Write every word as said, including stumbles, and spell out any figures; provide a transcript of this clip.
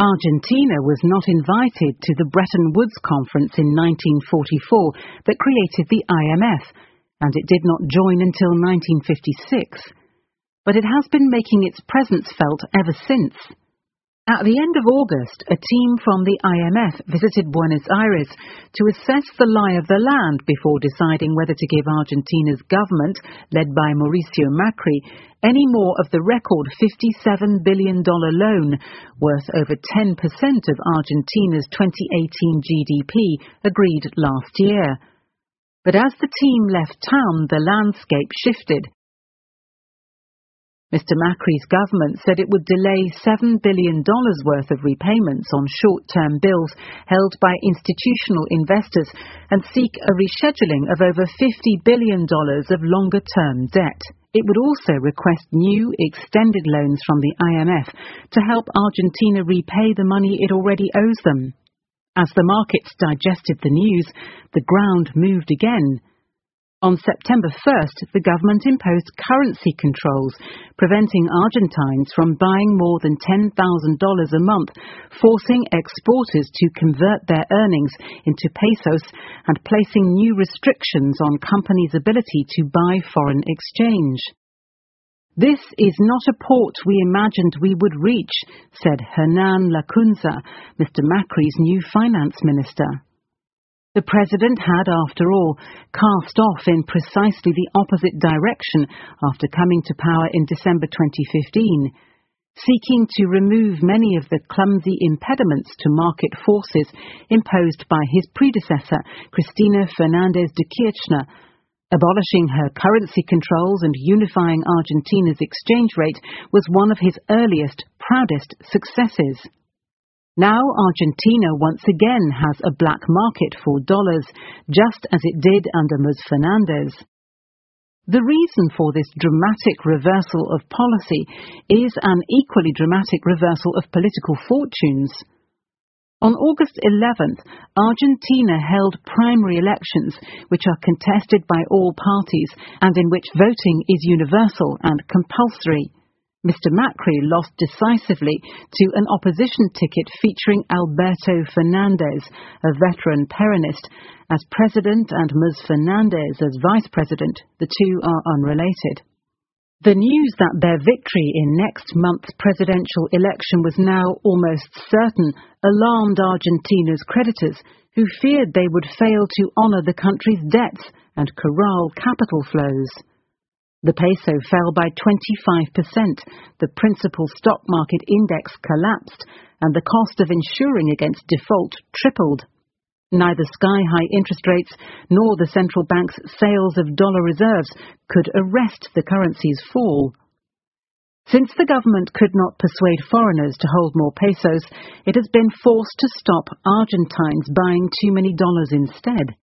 Argentina was not invited to the Bretton Woods Conference in nineteen forty-four that created the I M F, and it did not join until nineteen fifty-six. But it has been making its presence felt ever since. At the end of August, a team from the I M F visited Buenos Aires to assess the lie of the land before deciding whether to give Argentina's government, led by Mauricio Macri, any more of the record fifty-seven billion dollars loan, worth over ten percent of Argentina's twenty eighteen G D P, agreed last year. But as the team left town, the landscape shifted. Mister Macri's government said it would delay seven billion dollars worth of repayments on short-term bills held by institutional investors and seek a rescheduling of over fifty billion dollars of longer-term debt. It would also request new, extended loans from the I M F to help Argentina repay the money it already owes them. As the markets digested the news, the ground moved again. On September first, the government imposed currency controls, preventing Argentines from buying more than ten thousand dollars a month, forcing exporters to convert their earnings into pesos and placing new restrictions on companies' ability to buy foreign exchange. "This is not a port we imagined we would reach," said Hernan Lacunza, Mister Macri's new finance minister. The president had, after all, cast off in precisely the opposite direction after coming to power in December twenty fifteen, seeking to remove many of the clumsy impediments to market forces imposed by his predecessor, Cristina Fernández de Kirchner. Abolishing her currency controls and unifying Argentina's exchange rate was one of his earliest, proudest successes. Now Argentina once again has a black market for dollars, just as it did under Ms. Fernández. The reason for this dramatic reversal of policy is an equally dramatic reversal of political fortunes. On August eleventh, Argentina held primary elections, which are contested by all parties and in which voting is universal and compulsory. Mister Macri lost decisively to an opposition ticket featuring Alberto Fernández, a veteran Peronist, as president and Miz Fernández as vice president. The two are unrelated. The news that their victory in next month's presidential election was now almost certain alarmed Argentina's creditors, who feared they would fail to honour the country's debts and corral capital flows. The peso fell by twenty-five percent, the principal stock market index collapsed, and the cost of insuring against default tripled. Neither sky-high interest rates nor the central bank's sales of dollar reserves could arrest the currency's fall. Since the government could not persuade foreigners to hold more pesos, it has been forced to stop Argentines buying too many dollars instead.